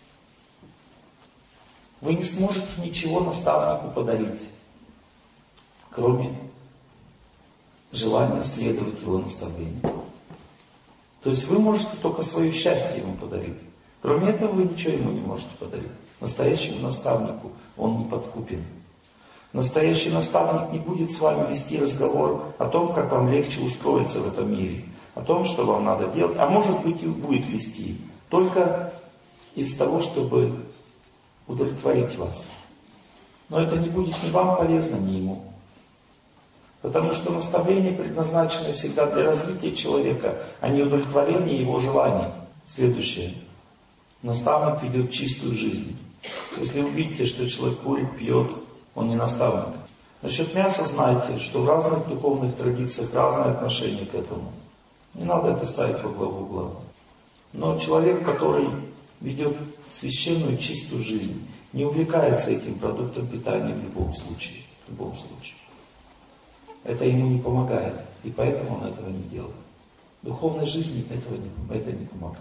Вы не сможете ничего наставнику подарить, кроме желания следовать его наставлению. То есть вы можете только свое счастье ему подарить. Кроме этого вы ничего ему не можете подарить. Настоящему наставнику он не подкупен. Настоящий наставник не будет с вами вести разговор о том, как вам легче устроиться в этом мире, о том, что вам надо делать, а может быть и будет вести, только из того, чтобы удовлетворить вас. Но это не будет ни вам полезно, ни ему. Потому что наставление предназначено всегда для развития человека, а не удовлетворения его желаний. Следующее. Наставник ведет чистую жизнь. Если вы видите, что человек курит, пьет, он не наставник. Насчет мяса знайте, что в разных духовных традициях разное отношение к этому. Не надо это ставить во главу угла. Но человек, который ведет священную чистую жизнь, не увлекается этим продуктом питания в любом случае. В любом случае. Это ему не помогает, и поэтому он этого не делает. В духовной жизни это не помогает.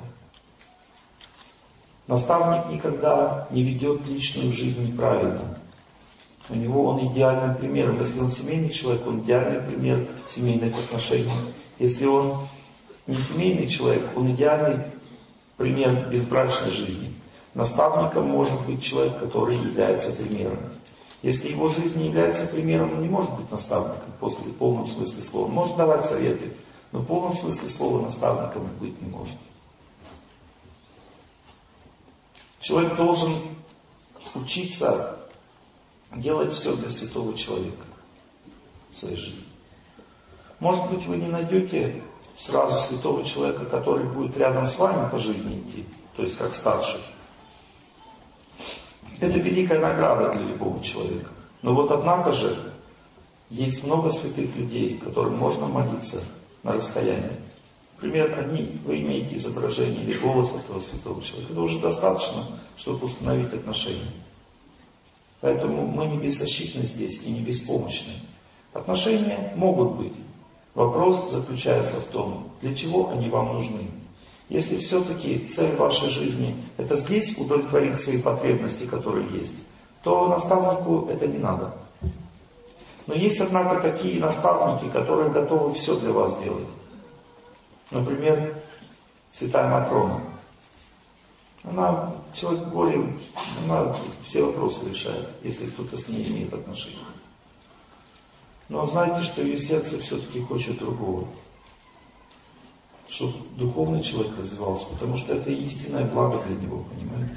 Наставник никогда не ведет личную жизнь неправильно. У него он идеальным примером. Если он семейный человек, он идеальный пример семейных отношений. Если он не семейный человек, он идеальный пример безбрачной жизни. Наставником может быть человек, который является примером. Если его жизнь не является примером, он не может быть наставником в полном смысле слова. Он может давать советы, но в полном смысле слова наставником быть не может. Человек должен учиться делать все для святого человека в своей жизни. Может быть, вы не найдете сразу святого человека, который будет рядом с вами по жизни идти, то есть как старший. Это великая награда для любого человека. Но вот однако же есть много святых людей, которым можно молиться на расстоянии. Например, вы имеете изображение или голос этого святого человека. Это уже достаточно, чтобы установить отношения. Поэтому мы не беззащитны здесь и не беспомощны. Отношения могут быть. Вопрос заключается в том, для чего они вам нужны. Если все-таки цель вашей жизни это здесь удовлетворить свои потребности, которые есть, то наставнику это не надо. Но есть, однако, такие наставники, которые готовы все для вас сделать. Например, святая Матрона. Она человек более, она все вопросы решает, если кто-то с ней имеет отношение. Но знаете, что ее сердце все-таки хочет другого. Чтобы духовный человек развивался, потому что это истинное благо для него, понимаете?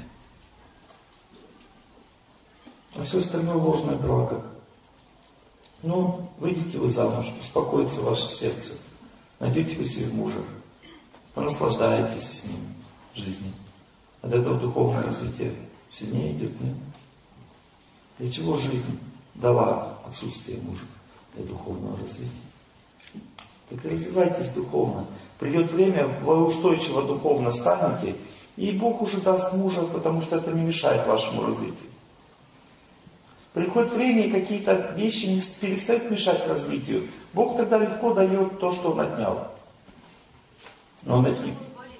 А все остальное ложное благо. Ну, выйдете вы замуж, успокоится ваше сердце, найдете вы себе мужа, понаслаждаетесь с ним в жизни. От этого духовное развитие сильнее идет, нет? Для чего жизнь дала отсутствие мужа? Для духовного развития. Так и развивайтесь духовно. Придет время, вы устойчиво духовно станете, и Бог уже даст мужа, потому что это не мешает вашему развитию. Приходит время, и какие-то вещи не перестают мешать развитию. Бог тогда легко дает то, что Он отнял. Но Он отнял.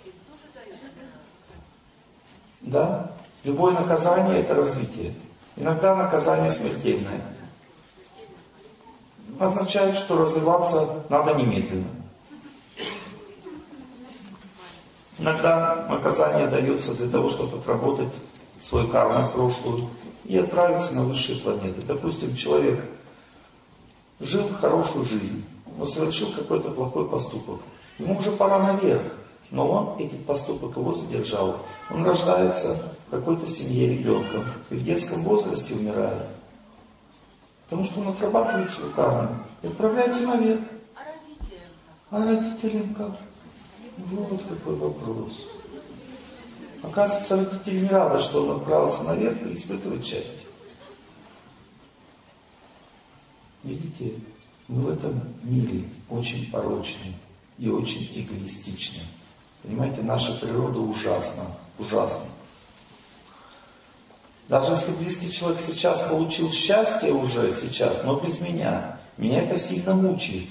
Да? Любое наказание это развитие. Иногда наказание смертельное. Означает, что развиваться надо немедленно. Иногда наказание дается для того, чтобы отработать свою карму прошлую и отправиться на высшие планеты. Допустим, человек жил хорошую жизнь, но совершил какой-то плохой поступок. Ему уже пора наверх, но он этот поступок его задержал. Он рождается в какой-то семье ребенком и в детском возрасте умирает. Потому что он отрабатывает свою карму и отправляется наверх. А родителям как? Вот какой вопрос. Оказывается, родители не рады, что он отправился наверх и испытывает счастье. Видите, мы в этом мире очень порочны и очень эгоистичны. Понимаете, наша природа ужасна, ужасна. Даже если близкий человек сейчас получил счастье уже сейчас, но без меня это сильно мучает.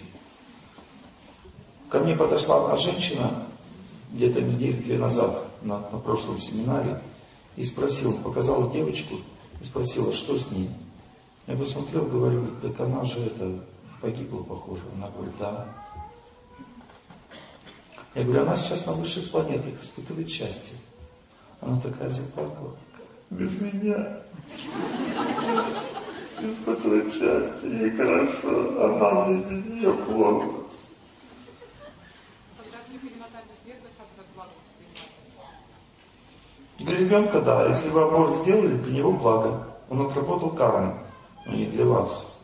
Ко мне подошла одна женщина, где-то недели 2 назад, на прошлом семинаре, и спросила, показала девочку, и спросила, что с ней. Я посмотрел, говорю, так она же погибла, похоже. Она говорит, да. Я говорю, она сейчас на высших планетах испытывает счастье. Она такая заплакала. Без меня. Испытывает счастье, ей хорошо, а нам без нее плохо. Для ребенка, да, если вы аборт сделали, для него благо. Он отработал карму, но не для вас.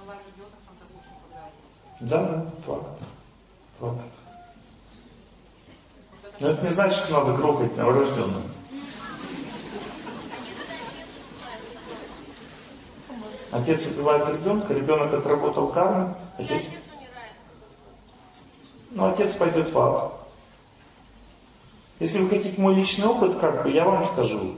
Да, факт. Факт. Но это не значит, что надо грохать новорожденного. Отец убивает ребенка, ребенок отработал карму, отец пойдет в ад. Если вы хотите мой личный опыт, я вам скажу.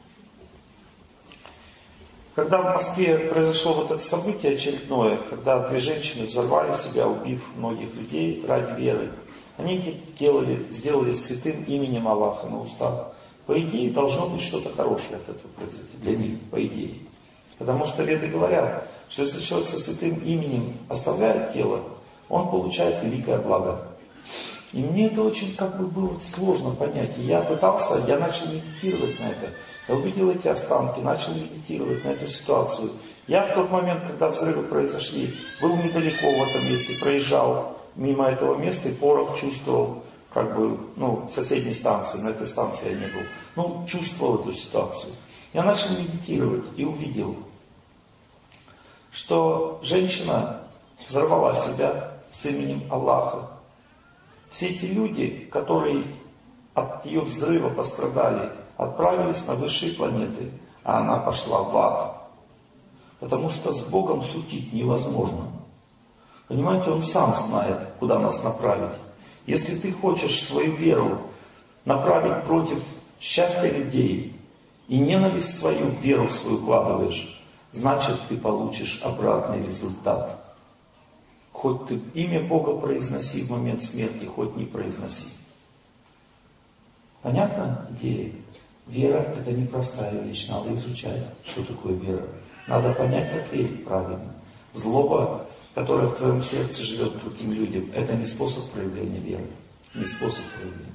Когда в Москве произошло вот это событие очередное, когда 2 женщины взорвали себя, убив многих людей ради веры, они сделали святым именем Аллаха на устах. По идее, должно быть что-то хорошее от этого произойти для них, по идее. Потому что веды говорят, что если человек со святым именем оставляет тело, он получает великое благо. И мне это очень было сложно понять. И я начал медитировать на это. Я увидел эти останки, начал медитировать на эту ситуацию. Я в тот момент, когда взрывы произошли, был недалеко в этом месте, проезжал мимо этого места и порох чувствовал, в соседней станции, на этой станции я не был. Чувствовал эту ситуацию. Я начал медитировать и увидел, что женщина взорвала себя с именем Аллаха. Все эти люди, которые от ее взрыва пострадали, отправились на высшие планеты, а она пошла в ад. Потому что с Богом шутить невозможно. Понимаете, Он сам знает, куда нас направить. Если ты хочешь свою веру направить против счастья людей и ненависть свою, веру в свою вкладываешь, значит ты получишь обратный результат. Хоть ты имя Бога произноси в момент смерти, хоть не произноси. Понятна идея? Вера — это непростая вещь, надо изучать, что такое вера. Надо понять, как верить правильно. Злоба, которая в твоем сердце живет к другим людям, это не способ проявления веры, не способ проявления.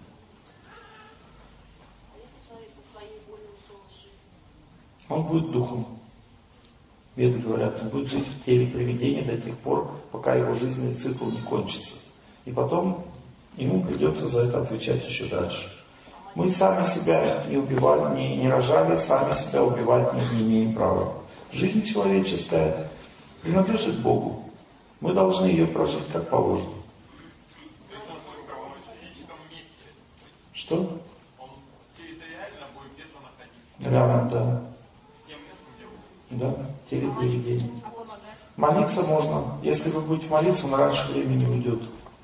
Он будет духом. Веды говорят, он будет жить в теле привидения до тех пор, пока его жизненный цикл не кончится. И потом ему придется за это отвечать еще дальше. Мы сами себя не убивали, не рожали, сами себя убивать не имеем права. Жизнь человеческая принадлежит Богу. Мы должны ее прожить как положено. Что? Он территориально будет где-то находиться. Рядом, да. С тем местом, где Да, телепривидение. Молиться можно. Если вы будете молиться, он раньше времени уйдет.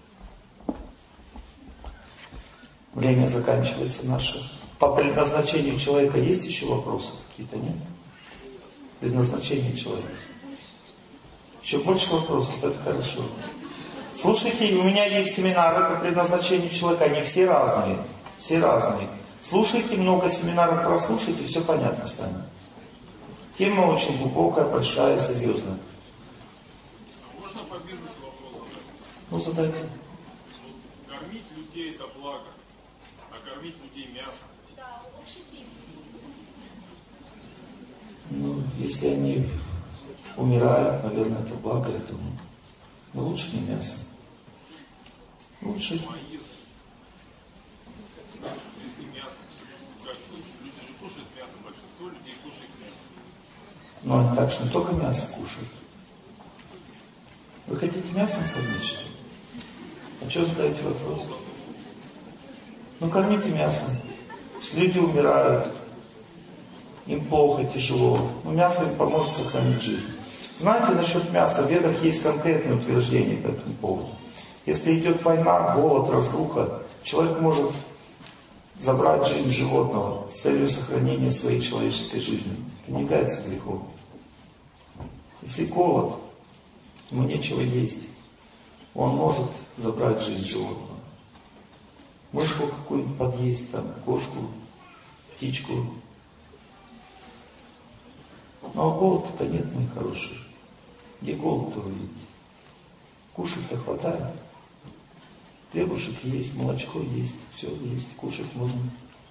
Время заканчивается наше. По предназначению человека есть еще вопросы какие-то, нет? Предназначение человека. Еще больше вопросов, это хорошо. Слушайте, у меня есть семинары по предназначению человека, они все разные. Все разные. Слушайте много семинаров, прослушайте, все понятно станет. Тема очень глубокая, большая, серьезная. можно по бизнесу вопрос задать? Ну, задайте. Кормить людей это благо, а кормить людей мясом. Ну, если они умирают, наверное, это благо, я думаю. Но лучше не мясо. Лучше. А если мясо, как люди же кушают мясо, большинство людей кушает мясо. Но они так же не только мясо кушают. Вы хотите мясом кормить, что ли? А что задаете вопрос? Ну, кормите мясом. Если люди умирают, им плохо, тяжело. Но мясо им поможет сохранить жизнь. Знаете, насчет мяса, в Ведах есть конкретные утверждения по этому поводу. Если идет война, голод, разруха, человек может забрать жизнь животного с целью сохранения своей человеческой жизни. Это не является грехом. Если голод, ему нечего есть, он может забрать жизнь животного. Мышку какую-нибудь подъесть, там, кошку, птичку. Ну а голода-то нет, мои хорошие. Где голод-то вы видите? Кушать-то хватает. Хлебушек есть, молочко есть, все есть, кушать можно.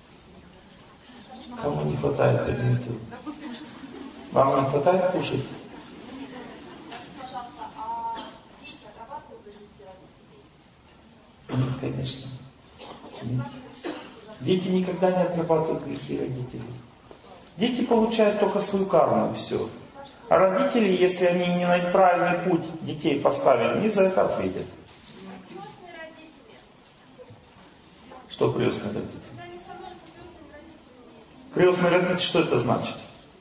Кому не хватает, поднимите. Вам не хватает кушать? Нет, конечно. Нет. Дети никогда не отрабатывают грехи родителей. Дети получают только свою карму и все. А родители, если они не на правильный путь детей поставили, они за это ответят. Что крестные родители? Крестные родители, что это значит?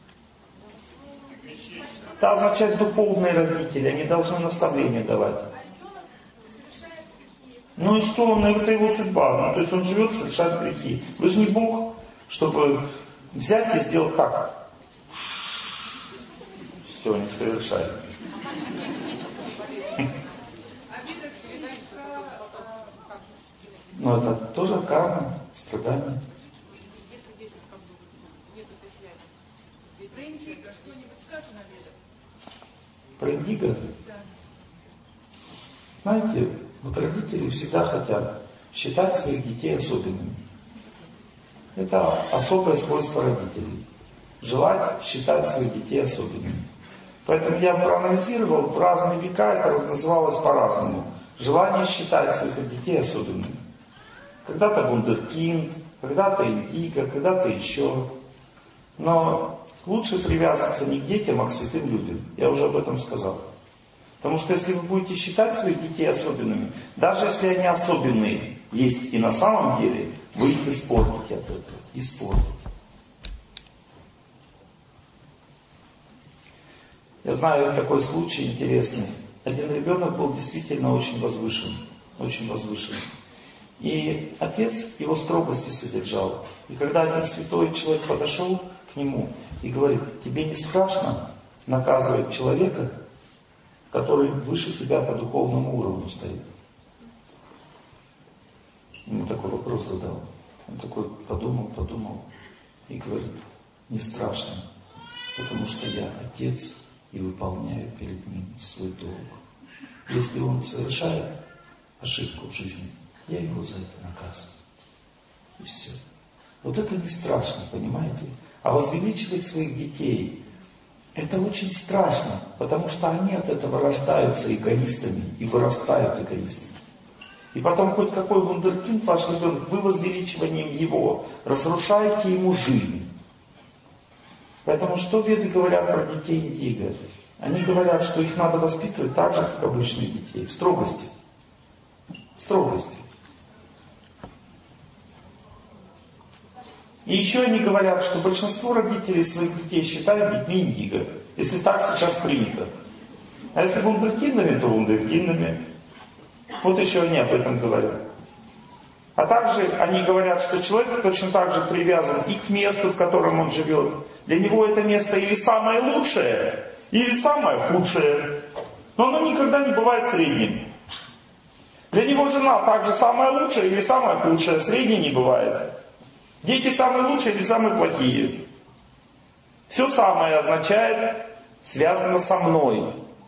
Это означает духовные родители, они должны наставления давать. Ну и что, это его судьба. Ну, то есть он живет, совершает грехи. Вы же не Бог, чтобы взять и сделать так. Все, не совершает. Но это тоже карма, страдания. Про индиго что-нибудь сказано в Ведах? Про индиго? Знаете, вот родители всегда хотят считать своих детей особенными. Это особое свойство родителей. Желать считать своих детей особенными. Поэтому я проанализировал, в разные века это называлось по-разному. Желание считать своих детей особенными. Когда-то вундеркинд, когда-то индиго, когда-то еще. Но лучше привязываться не к детям, а к святым людям. Я уже об этом сказал. Потому что если вы будете считать своих детей особенными, даже если они особенные есть и на самом деле, вы их испортите от этого. Испортите. Я знаю такой случай интересный. Один ребенок был действительно очень возвышен. Очень возвышен. И отец его строгости содержал. И когда один святой человек подошел к нему и говорит: тебе не страшно наказывать человека, который выше тебя по духовному уровню стоит? Ему такой вопрос задал. Он такой подумал и говорит: не страшно, потому что я отец и выполняю перед ним свой долг. Если он совершает ошибку в жизни, я его за это наказываю. И все. Вот это не страшно, понимаете? А возвеличивать своих детей, это очень страшно, потому что они от этого рождаются эгоистами и вырастают эгоистами. И потом хоть какой вундеркинд ваш ребенок, вы возвеличиванием его разрушаете ему жизнь. Поэтому что веды говорят про детей индиго? Они говорят, что их надо воспитывать так же, как обычных детей, в строгости. В строгости. И еще они говорят, что большинство родителей своих детей считают детьми индиго, если так сейчас принято. А если вундеркиндами, то вундеркиндами. Вот еще они об этом говорят. А также они говорят, что человек точно так же привязан и к месту, в котором он живет. Для него это место или самое лучшее, или самое худшее. Но оно никогда не бывает средним. Для него жена также самая лучшая или самая худшая, средней не бывает. Дети самые лучшие или самые плохие. Все самое означает связано со мной.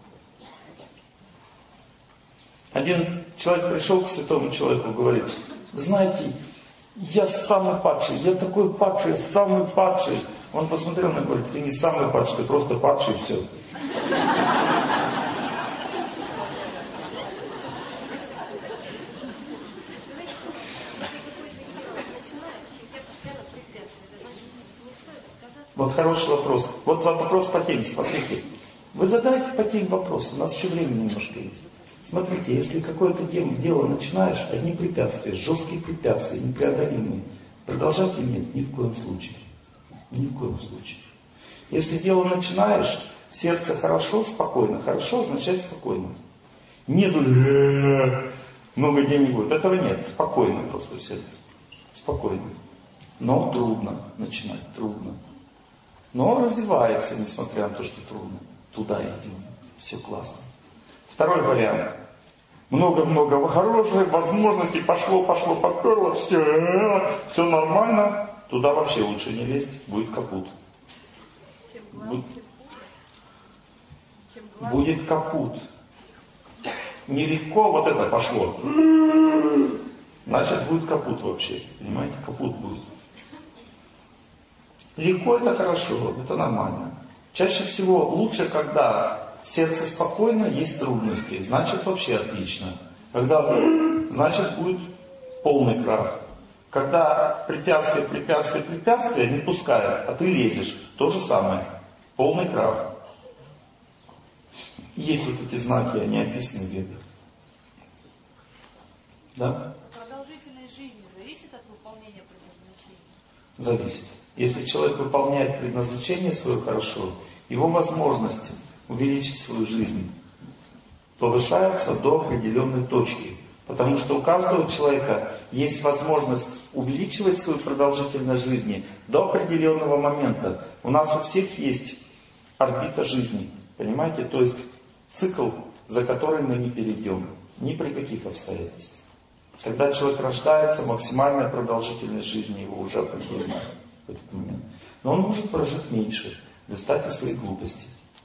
Один человек пришел к святому человеку и говорит: вы знаете, я самый падший, я такой падший, самый падший. Он посмотрел на него и говорит: ты не самый падший, ты просто падший, все. Вот хороший вопрос. Вот вопрос по теме, смотрите. Вы задайте по теме вопрос, у нас еще времени немножко есть. Смотрите, если какое-то дело начинаешь, одни препятствия, жесткие препятствия, непреодолимые, продолжать или нет? Ни в коем случае. Ни в коем случае. Если дело начинаешь, сердце хорошо, спокойно. Хорошо означает спокойно. Нету много денег будет. Этого нет. Спокойно просто в сердце. Спокойно. Но трудно начинать, трудно. Но развивается, несмотря на то, что трудно. Туда идем. Все классно. Второй вариант. Много-много хороших возможностей. Пошло, поперло. Все нормально. Туда вообще лучше не лезть. Будет капут. Будет капут. Нелегко вот это пошло. Значит, будет капут вообще. Понимаете, капут будет. Легко это хорошо, это нормально. Чаще всего лучше, когда в сердце спокойно, есть трудности. Значит, вообще отлично. Когда, значит, будет полный крах. Когда препятствия не пускают, а ты лезешь. То же самое. Полный крах. Есть вот эти знаки, они описаны в Ведах. Да? Продолжительность жизни зависит от выполнения предназначения? Зависит. Если человек выполняет предназначение свое хорошо, его возможности увеличить свою жизнь повышаются до определенной точки. Потому что у каждого человека есть возможность увеличивать свою продолжительность жизни до определенного момента. У нас у всех есть орбита жизни. Понимаете? То есть цикл, за который мы не перейдем. Ни при каких обстоятельствах. Когда человек рождается, максимальная продолжительность жизни его уже определена в этот момент. Но он может прожить меньше в результате своей глупости.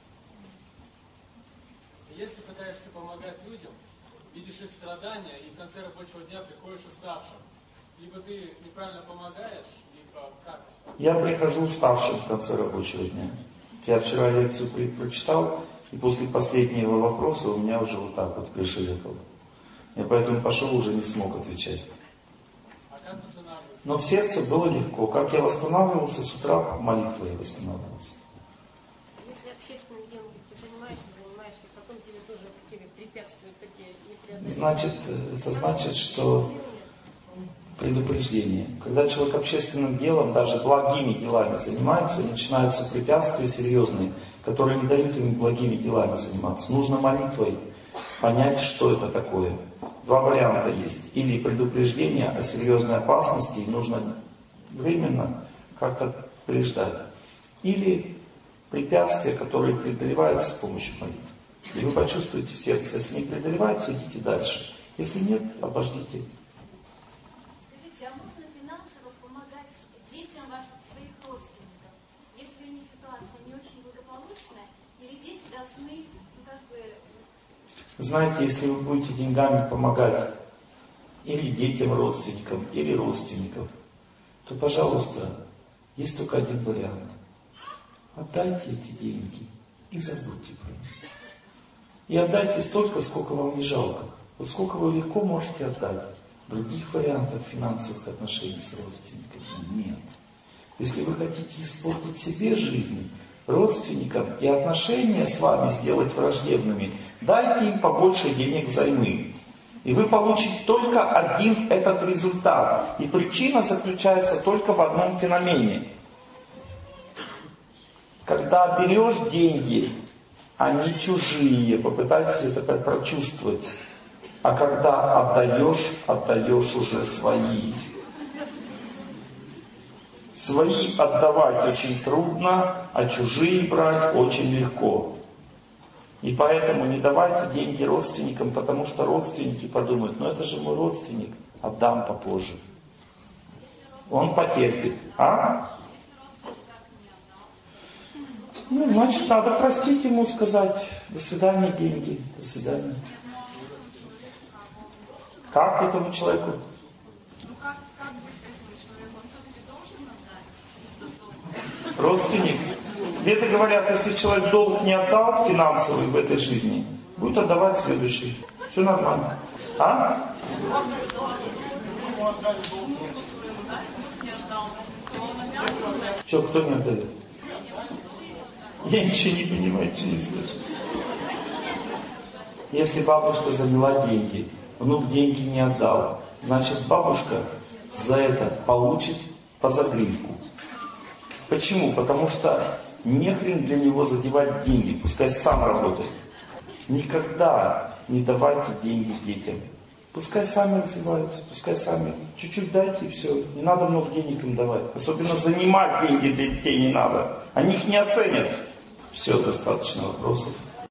Если пытаешься помогать людям, видишь их страдания, и в конце рабочего дня приходишь уставшим, либо ты неправильно помогаешь, либо как? Я прихожу уставшим в конце рабочего дня. Я вчера лекцию прочитал, и после последнего вопроса у меня уже вот так вот крыша ехала. Я поэтому пошел, уже не смог отвечать. А как восстанавливаться? Но в сердце было легко. Как я восстанавливался, с утра молитвой я восстанавливался. Если общественным делом ты занимаешься, потом тебе тоже какие препятствия такие непреодолимые. Значит, это значит, что предупреждение. Когда человек общественным делом, даже благими делами занимается, начинаются препятствия серьезные, которые не дают ему благими делами заниматься. Нужно молитвой понять, что это такое. два варианта есть. Или предупреждение о серьезной опасности, и нужно временно как-то предупреждать. Или препятствия, которые преодолеваются с помощью молитвы. И вы почувствуете в сердце, если не преодолеваются, идите дальше. Если нет, обождите. Скажите, а можно финансово помогать детям ваших своих родственников, если у них ситуация не очень благополучная, или дети должны, Знаете, если вы будете деньгами помогать или детям родственникам, или родственникам, то, пожалуйста, есть только один вариант. Отдайте эти деньги и забудьте про них. И отдайте столько, сколько вам не жалко. Вот сколько вы легко можете отдать. Других вариантов финансовых отношений с родственниками нет. Если вы хотите испортить себе жизнь, родственникам и отношения с вами сделать враждебными, дайте им побольше денег взаймы. И вы получите только один этот результат. И причина заключается только в одном феномене. Когда берешь деньги, они чужие, попытайтесь это прочувствовать. А когда отдаешь уже свои. Свои отдавать очень трудно, а чужие брать очень легко. И поэтому не давайте деньги родственникам, потому что родственники подумают, это же мой родственник, отдам попозже. Он потерпит. Значит, надо простить ему, сказать, до свидания, деньги, до свидания. Как этому человеку? Родственник. Веды говорят, если человек долг не отдал финансовый в этой жизни, будет отдавать следующий. Все нормально. Что, кто не отдает? Я ничего не понимаю, ничего не слышу. Если бабушка заняла деньги, внук деньги не отдал, значит бабушка за это получит по загривку. Почему? Потому что нехрен для него задевать деньги, пускай сам работает. Никогда не давайте деньги детям. Пускай сами развиваются, пускай сами. Чуть-чуть дайте и все. Не надо много денег им давать. Особенно занимать деньги для детей не надо. Они их не оценят. Все, достаточно вопросов.